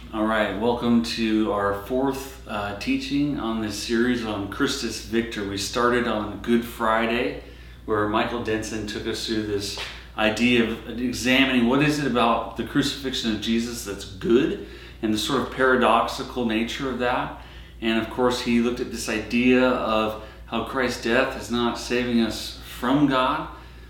All right, welcome to our fourth teaching on this series on Christus Victor. We started on Good Friday, where Michael Denson took us through this idea of examining what is it about the crucifixion of Jesus that's good, and the sort of paradoxical nature of that. And of course, he looked at this idea of how Christ's death is not saving us from God,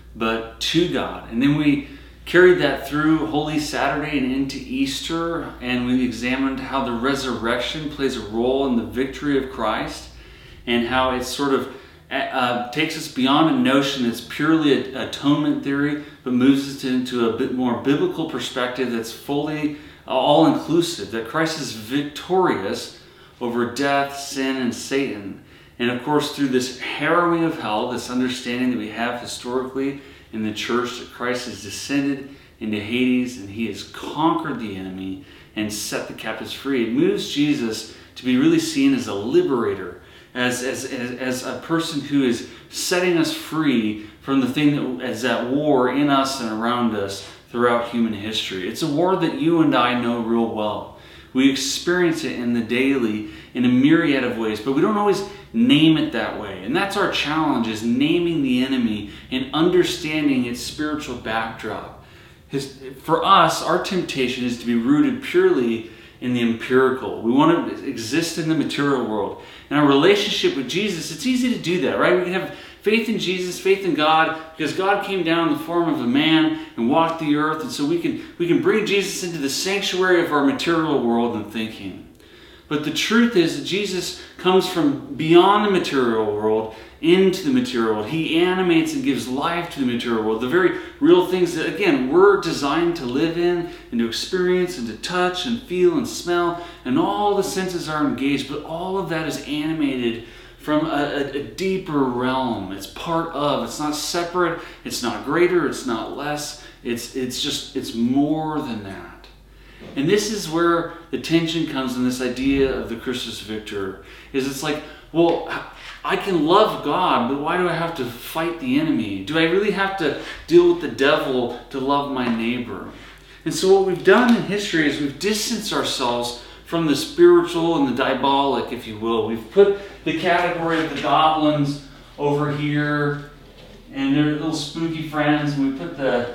but to God. And then we carried that through Holy Saturday and into Easter, and we examined how the resurrection plays a role in the victory of Christ, and how it sort of takes us beyond a notion that's purely atonement theory, but moves us into a bit more biblical perspective that's fully all-inclusive, that Christ is victorious over death, sin, and Satan. And of course, through this harrowing of hell, this understanding that we have historically in the church, that Christ has descended into Hades and he has conquered the enemy and set the captives free. It moves Jesus to be really seen as a liberator, as a person who is setting us free from the thing that is at war in us and around us throughout human history. It's a war that you and I know real well. We experience it in the daily in a myriad of ways, but we don't always name it that way. And that's our challenge, is naming the enemy and understanding its spiritual backdrop. For us, our temptation is to be rooted purely in the empirical. We want to exist in the material world. In our relationship with Jesus, it's easy to do that, right? We can have faith in Jesus, faith in God, because God came down in the form of a man and walked the earth, and so we can bring Jesus into the sanctuary of our material world and thinking. But the truth is that Jesus comes from beyond the material world into the material world. He animates and gives life to the material world. The very real things that, again, we're designed to live in and to experience and to touch and feel and smell, and all the senses are engaged, but all of that is animated from a deeper realm. It's part of, it's not separate, it's not greater, it's not less, it's more than that. And this is where the tension comes in this idea of the Christus Victor. It's like, well, I can love God, but why do I have to fight the enemy? Do I really have to deal with the devil to love my neighbor? And so what we've done in history is we've distanced ourselves from the spiritual and the diabolic, if you will. We've put the category of the goblins over here, and their little spooky friends, and we put the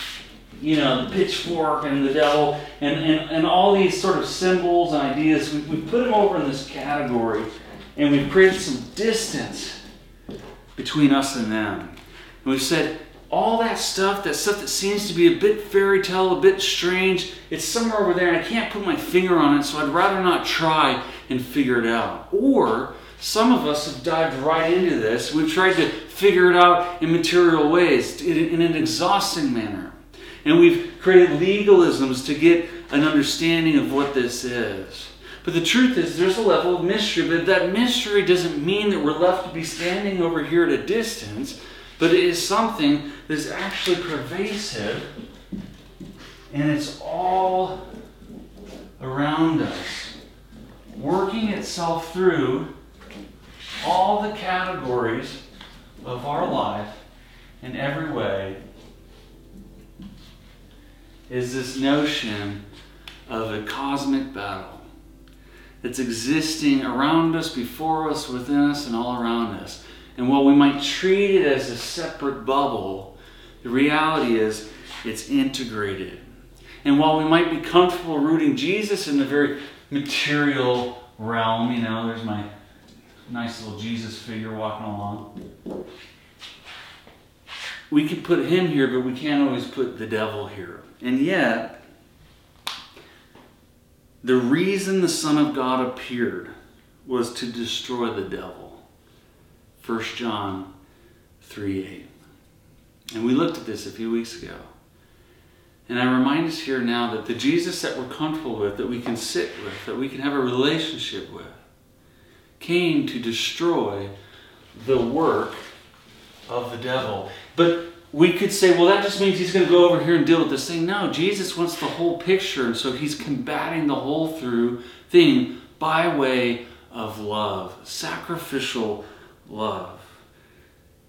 pitchfork and the devil and all these sort of symbols and ideas, we put them over in this category, and we've created some distance between us and them. And we've said all that stuff that seems to be a bit fairy tale, a bit strange, it's somewhere over there and I can't put my finger on it, so I'd rather not try and figure it out. Or some of us have dived right into this. We've tried to figure it out in material ways, in an exhausting manner. And we've created legalisms to get an understanding of what this is. But the truth is, there's a level of mystery, but that mystery doesn't mean that we're left to be standing over here at a distance, but it is something that is actually pervasive, and it's all around us, working itself through all the categories of our life in every way. Is this notion of a cosmic battle that's existing around us, before us, within us, and all around us. And while we might treat it as a separate bubble, the reality is it's integrated. And while we might be comfortable rooting Jesus in the very material realm, there's my nice little Jesus figure walking along, we can put him here, but we can't always put the devil here. And yet, the reason the Son of God appeared was to destroy the devil. 1 John 3:8. And we looked at this a few weeks ago. And I remind us here now that the Jesus that we're comfortable with, that we can sit with, that we can have a relationship with, came to destroy the work of the devil. But we could say, well, that just means he's going to go over here and deal with this thing. No, Jesus wants the whole picture, and so he's combating the whole through thing by way of love, sacrificial love.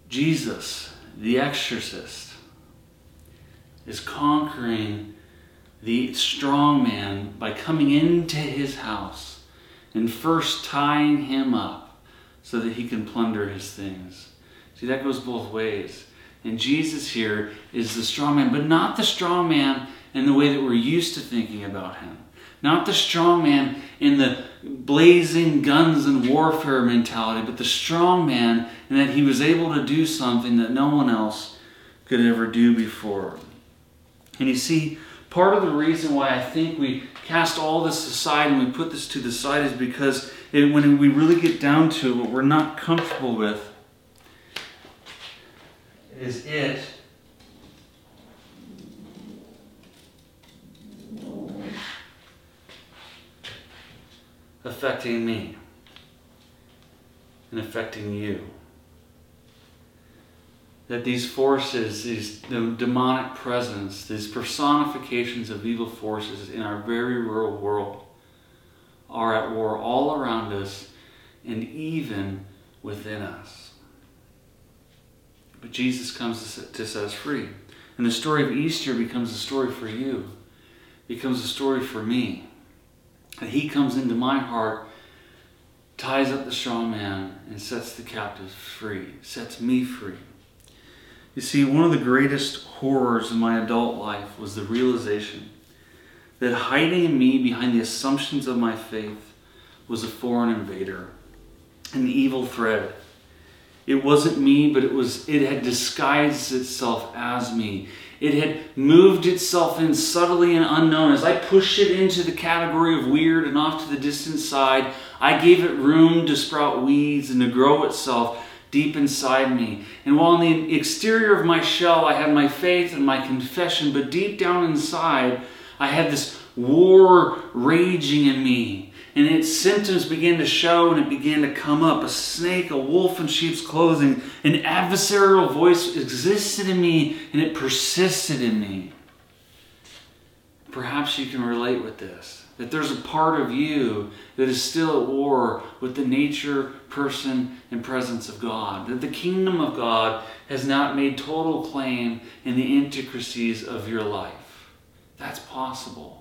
Jesus, the exorcist, is conquering the strong man by coming into his house and first tying him up so that he can plunder his things. See, that goes both ways. And Jesus here is the strong man, but not the strong man in the way that we're used to thinking about him. Not the strong man in the blazing guns and warfare mentality, but the strong man in that he was able to do something that no one else could ever do before. And you see, part of the reason why I think we cast all this aside and we put this to the side is because when we really get down to it, what we're not comfortable with is it affecting me and affecting you. That these forces, the demonic presence, these personifications of evil forces in our very real world are at war all around us and even within us. But Jesus comes to set us free. And the story of Easter becomes a story for you, becomes a story for me. That he comes into my heart, ties up the strong man, and sets the captives free, sets me free. You see, one of the greatest horrors in my adult life was the realization that hiding in me behind the assumptions of my faith was a foreign invader, an evil thread. It wasn't me, but it had disguised itself as me. It had moved itself in subtly and unknown. As I pushed it into the category of weird and off to the distant side, I gave it room to sprout weeds and to grow itself deep inside me. And while on the exterior of my shell I had my faith and my confession, but deep down inside I had this war raging in me. And its symptoms began to show and it began to come up. A snake, a wolf in sheep's clothing. An adversarial voice existed in me and it persisted in me. Perhaps you can relate with this. That there's a part of you that is still at war with the nature, person, and presence of God. That the kingdom of God has not made total claim in the intricacies of your life. That's possible.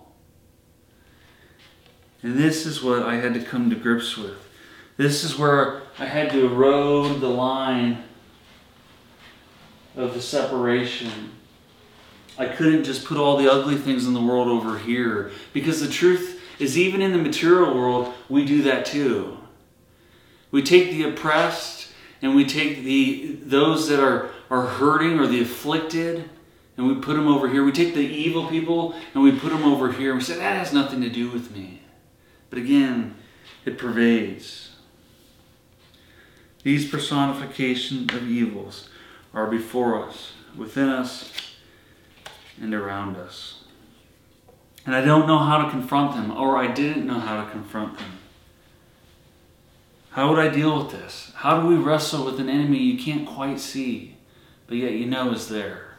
And this is what I had to come to grips with. This is where I had to erode the line of the separation. I couldn't just put all the ugly things in the world over here. Because the truth is, even in the material world, we do that too. We take the oppressed and we take those that are hurting or the afflicted and we put them over here. We take the evil people and we put them over here. And we say, that has nothing to do with me. But again, it pervades. These personifications of evils are before us, within us, and around us. And I don't know how to confront them, or I didn't know how to confront them. How would I deal with this? How do we wrestle with an enemy you can't quite see, but yet you know is there?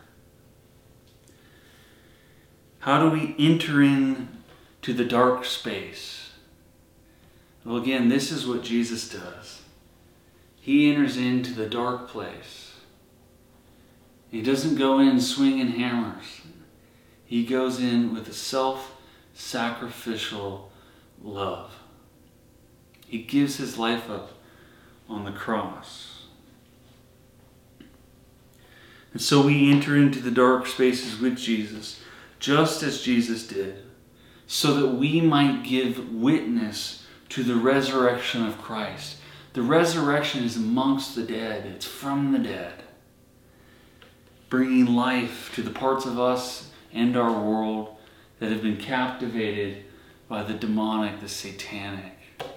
How do we enter into the dark space? Well, again, this is what Jesus does. He enters into the dark place. He doesn't go in swinging hammers. He goes in with a self-sacrificial love. He gives his life up on the cross. And so we enter into the dark spaces with Jesus, just as Jesus did, so that we might give witness to the resurrection of Christ. The resurrection is amongst the dead. It's from the dead. Bringing life to the parts of us and our world that have been captivated by the demonic, the satanic.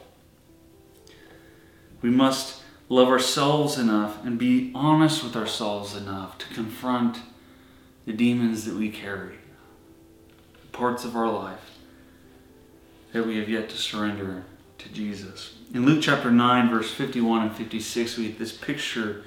We must love ourselves enough and be honest with ourselves enough to confront the demons that we carry. The parts of our life that we have yet to surrender to Jesus. In Luke chapter 9, verse 51 and 56, we get this picture,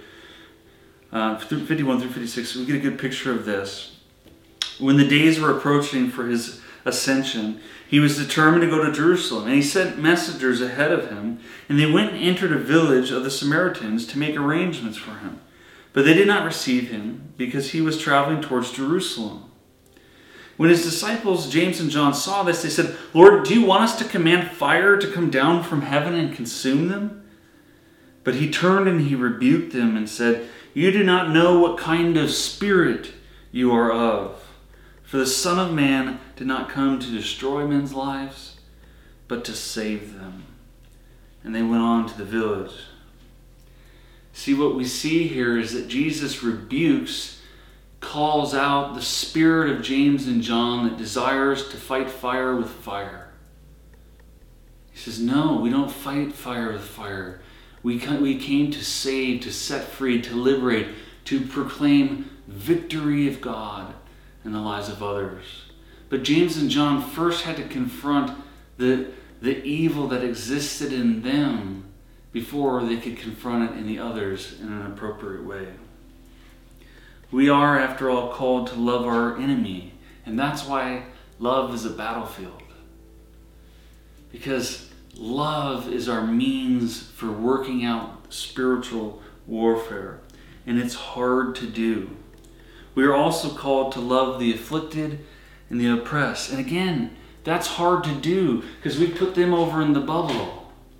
51 through 56, we get a good picture of this. When the days were approaching for his ascension, he was determined to go to Jerusalem, and he sent messengers ahead of him, and they went and entered a village of the Samaritans to make arrangements for him. But they did not receive him, because he was traveling towards Jerusalem. When his disciples, James and John, saw this, they said, "Lord, do you want us to command fire to come down from heaven and consume them?" But he turned and he rebuked them and said, "You do not know what kind of spirit you are of. For the Son of Man did not come to destroy men's lives, but to save them." And they went on to the village. See, what we see here is that Jesus rebukes, calls out the spirit of James and John that desires to fight fire with fire. He says, no, we don't fight fire with fire. We came to save, to set free, to liberate, to proclaim victory of God in the lives of others. But James and John first had to confront the evil that existed in them before they could confront it in the others in an appropriate way. We are, after all, called to love our enemy. And that's why love is a battlefield. Because love is our means for working out spiritual warfare. And it's hard to do. We are also called to love the afflicted and the oppressed. And again, that's hard to do because we put them over in the bubble.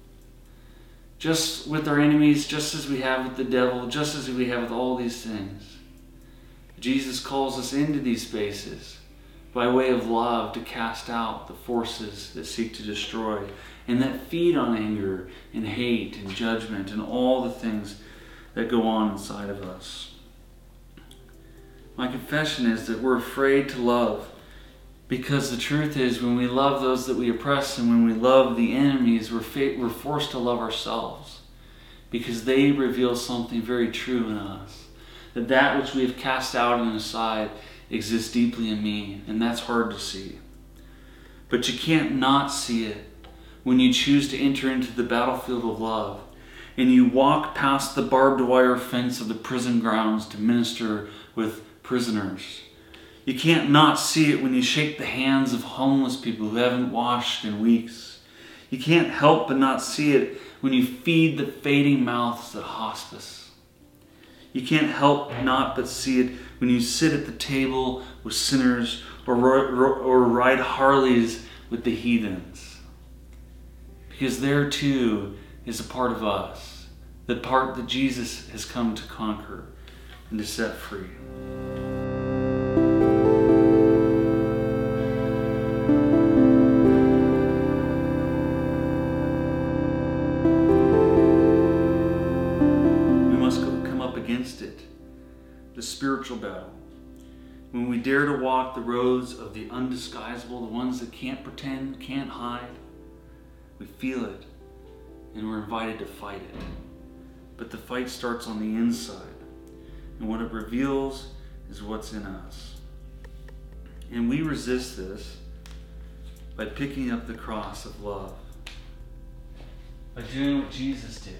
Just with our enemies, just as we have with the devil, just as we have with all these things. Jesus calls us into these spaces by way of love to cast out the forces that seek to destroy and that feed on anger and hate and judgment and all the things that go on inside of us. My confession is that we're afraid to love because the truth is when we love those that we oppress and when we love the enemies, we're forced to love ourselves because they reveal something very true in us. That which we have cast out and aside exists deeply in me, and that's hard to see. But you can't not see it when you choose to enter into the battlefield of love and you walk past the barbed wire fence of the prison grounds to minister with prisoners. You can't not see it when you shake the hands of homeless people who haven't washed in weeks. You can't help but not see it when you feed the fading mouths at hospice. You can't help not but see it when you sit at the table with sinners or ride Harleys with the heathens. Because there too is a part of us, the part that Jesus has come to conquer and to set free. The spiritual battle. When we dare to walk the roads of the undisguisable, the ones that can't pretend, can't hide, we feel it and we're invited to fight it. But the fight starts on the inside, and what it reveals is what's in us. And we resist this by picking up the cross of love, by doing what Jesus did,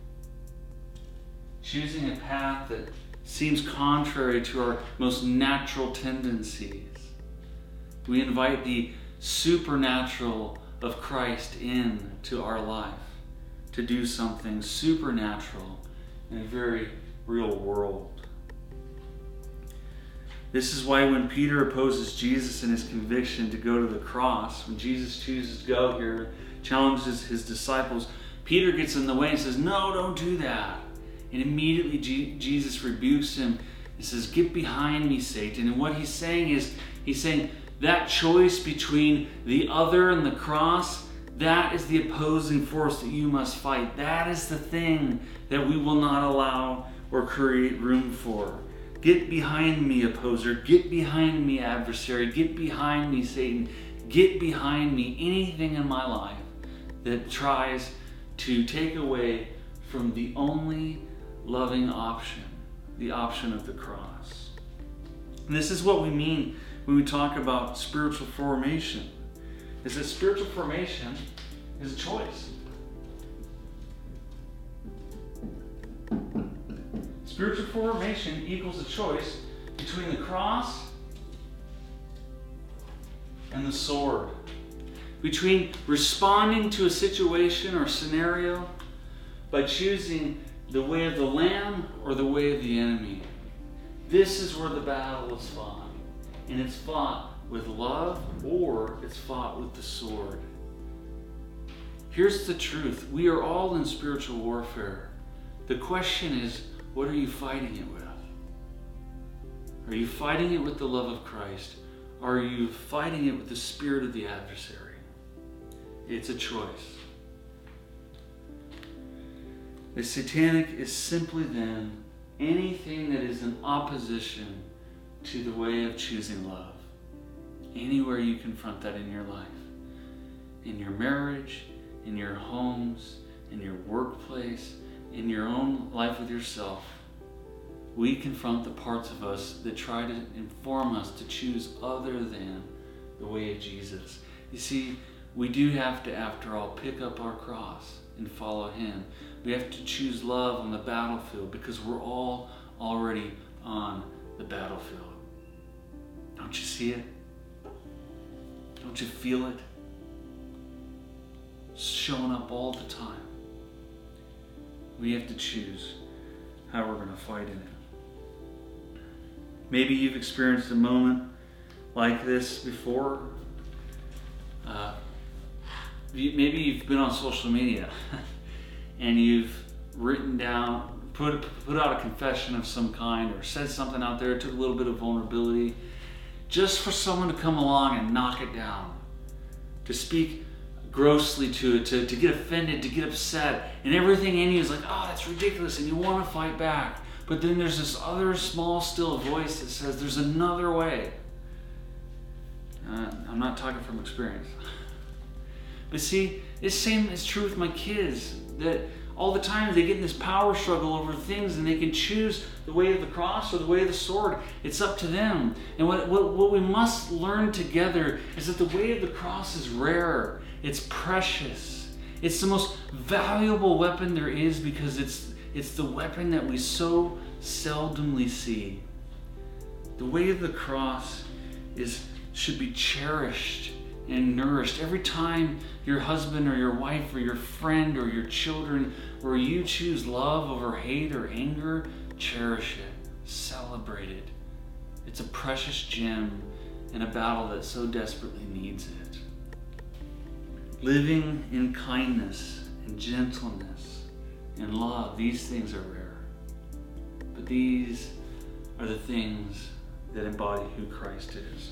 choosing a path that seems contrary to our most natural tendencies. We invite the supernatural of Christ into our life to do something supernatural in a very real world. This is why when Peter opposes Jesus in his conviction to go to the cross, when Jesus chooses to go here, challenges his disciples, Peter gets in the way and says, "No, don't do that." And immediately Jesus rebukes him and says, "Get behind me, Satan." And what he's saying is, he's saying that choice between the other and the cross, that is the opposing force that you must fight. That is the thing that we will not allow or create room for. Get behind me, opposer. Get behind me, adversary. Get behind me, Satan. Get behind me, anything in my life that tries to take away from the only loving option, the option of the cross. And this is what we mean when we talk about spiritual formation, is that spiritual formation is a choice. Spiritual formation equals a choice between the cross and the sword, between responding to a situation or scenario by choosing the way of the Lamb or the way of the enemy. This is where the battle is fought. And it's fought with love or it's fought with the sword. Here's the truth. We are all in spiritual warfare. The question is, what are you fighting it with? Are you fighting it with the love of Christ? Or are you fighting it with the spirit of the adversary? It's a choice. The satanic is simply then anything that is in opposition to the way of choosing love. Anywhere you confront that in your life, in your marriage, in your homes, in your workplace, in your own life with yourself, we confront the parts of us that try to inform us to choose other than the way of Jesus. You see, we do have to, after all, pick up our cross and follow Him. We have to choose love on the battlefield because we're all already on the battlefield. Don't you see it? Don't you feel it? It's showing up all the time. We have to choose how we're going to fight in it. Maybe you've experienced a moment like this before. Maybe you've been on social media and you've written down, put out a confession of some kind or said something out there, took a little bit of vulnerability, just for someone to come along and knock it down, to speak grossly to it, to get offended, to get upset, and everything in you is like, oh, that's ridiculous, and you want to fight back. But then there's this other small, still voice that says there's another way. I'm not talking from experience. But see, it's true with my kids, that all the time they get in this power struggle over things and they can choose the way of the cross or the way of the sword. It's up to them. And what we must learn together is that the way of the cross is rare. It's precious. It's the most valuable weapon there is because it's the weapon that we so seldomly see. The way of the cross should be cherished and nourished. Every time your husband or your wife or your friend or your children, where you choose love over hate or anger, cherish it, celebrate it. It's a precious gem in a battle that so desperately needs it. Living in kindness and gentleness and love, these things are rare. But these are the things that embody who Christ is.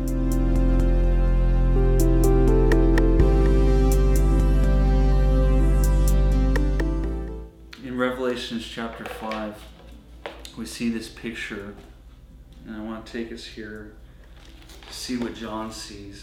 In Revelation chapter 5, we see this picture, and I want to take us here to see what John sees.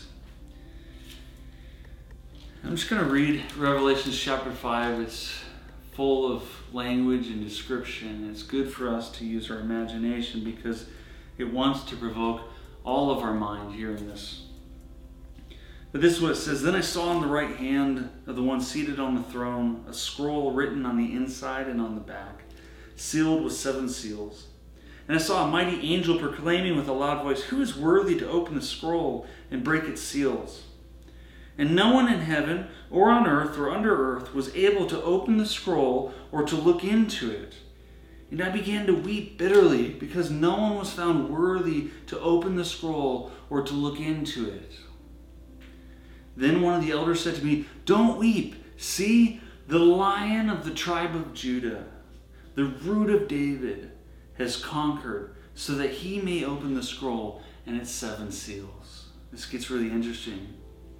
I'm just going to read Revelation chapter 5. It's full of language and description. It's good for us to use our imagination because it wants to provoke all of our mind hearing this. But this is what it says. Then I saw on the right hand of the one seated on the throne a scroll written on the inside and on the back, sealed with 7 seals. And I saw a mighty angel proclaiming with a loud voice, "Who is worthy to open the scroll and break its seals?" And no one in heaven or on earth or under earth was able to open the scroll or to look into it. And I began to weep bitterly because no one was found worthy to open the scroll or to look into it. Then one of the elders said to me, "Don't weep. See, the Lion of the tribe of Judah, the Root of David, has conquered so that he may open the scroll and its 7 seals." This gets really interesting.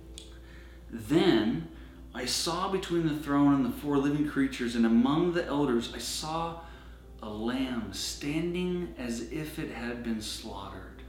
Then I saw between the throne and the 4 living creatures and among the elders I saw a lamb standing as if it had been slaughtered.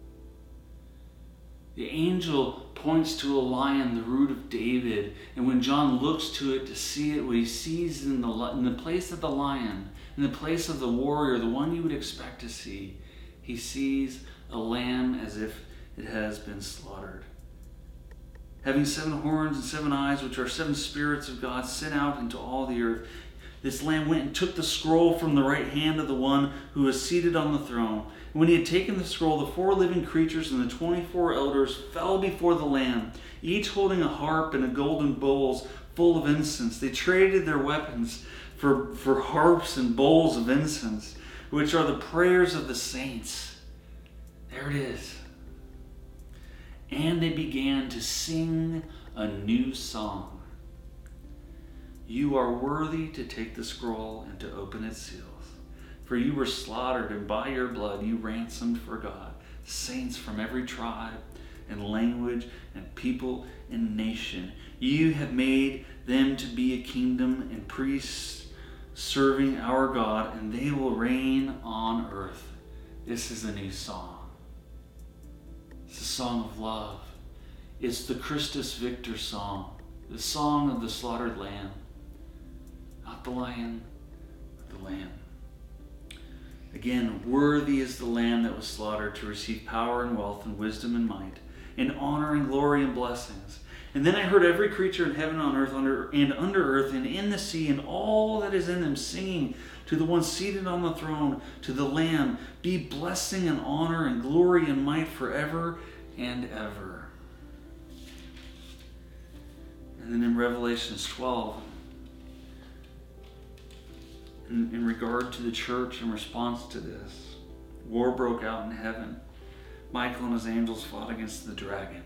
The angel points to a lion, the Root of David, and when John looks to it to see it, what he sees in the place of the lion, in the place of the warrior, the one you would expect to see, he sees a lamb as if it has been slaughtered. Having 7 horns and 7 eyes, which are 7 spirits of God sent out into all the earth, this lamb went and took the scroll from the right hand of the one who was seated on the throne. And when he had taken the scroll, the 4 living creatures and the 24 elders fell before the lamb, each holding a harp and a golden bowls full of incense. They traded their weapons for harps and bowls of incense, which are the prayers of the saints. There it is. and they began to sing a new song. You are worthy to take the scroll and to open its seals. For you were slaughtered, and by your blood you ransomed for God saints from every tribe and language and people and nation. You have made them to be a kingdom and priests serving our God, and they will reign on earth. This is a new song. It's a song of love. It's the Christus Victor song, the song of the slaughtered lamb. Not the lion, but the lamb. Again, worthy is the lamb that was slaughtered to receive power and wealth and wisdom and might, and honor and glory and blessings. And then I heard every creature in heaven, on earth, under earth, and in the sea, and all that is in them, singing to the one seated on the throne, to the Lamb, be blessing and honor and glory and might forever and ever. And then in Revelations 12, in regard to the church in response to this, war broke out in heaven. Michael and his angels fought against the dragon.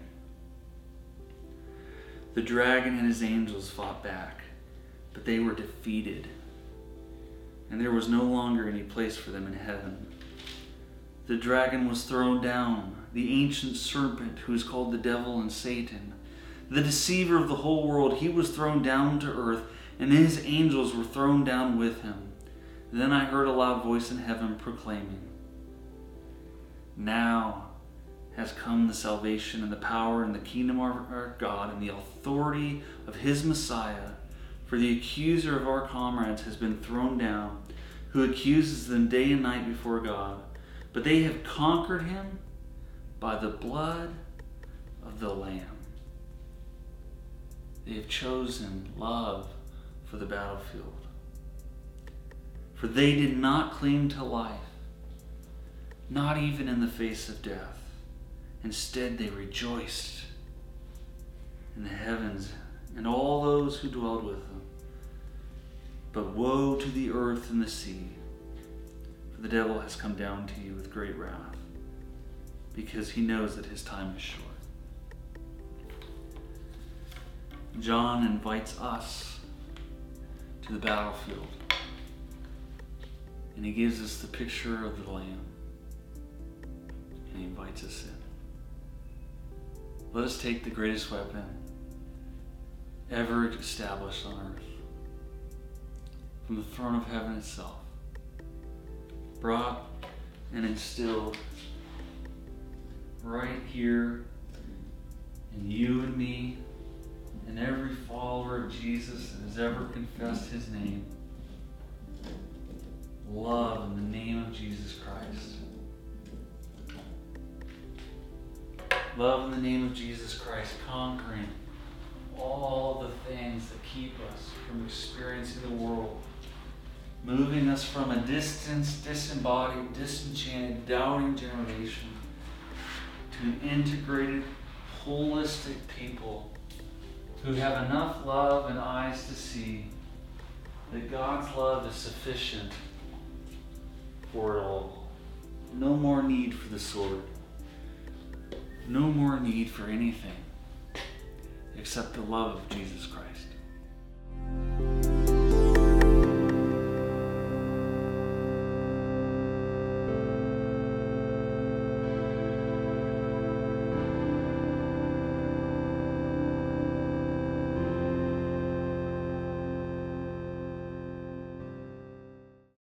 The dragon and his angels fought back, but they were defeated, and there was no longer any place for them in heaven. The dragon was thrown down, the ancient serpent who is called the devil and Satan, the deceiver of the whole world. He was thrown down to earth, and his angels were thrown down with him. Then I heard a loud voice in heaven proclaiming, now has come the salvation and the power and the kingdom of our God and the authority of his Messiah. For the accuser of our comrades has been thrown down, who accuses them day and night before God. But they have conquered him by the blood of the Lamb. They have chosen love for the battlefield. For they did not cling to life, not even in the face of death. Instead, they rejoiced in the heavens and all those who dwelled with them. But woe to the earth and the sea, for the devil has come down to you with great wrath, because he knows that his time is short. John invites us to the battlefield, and he gives us the picture of the Lamb, and he invites us in. Let us take the greatest weapon ever established on earth, from the throne of heaven itself, brought and instilled right here in you and me and every follower of Jesus that has ever confessed his name. Love in the name of Jesus Christ. Love in the name of Jesus Christ, conquering all the things that keep us from experiencing the world, moving us from a distanced, disembodied, disenchanted, doubting generation to an integrated, holistic people who have enough love and eyes to see that God's love is sufficient for it all. No more need for the sword. No more need for anything except the love of Jesus Christ.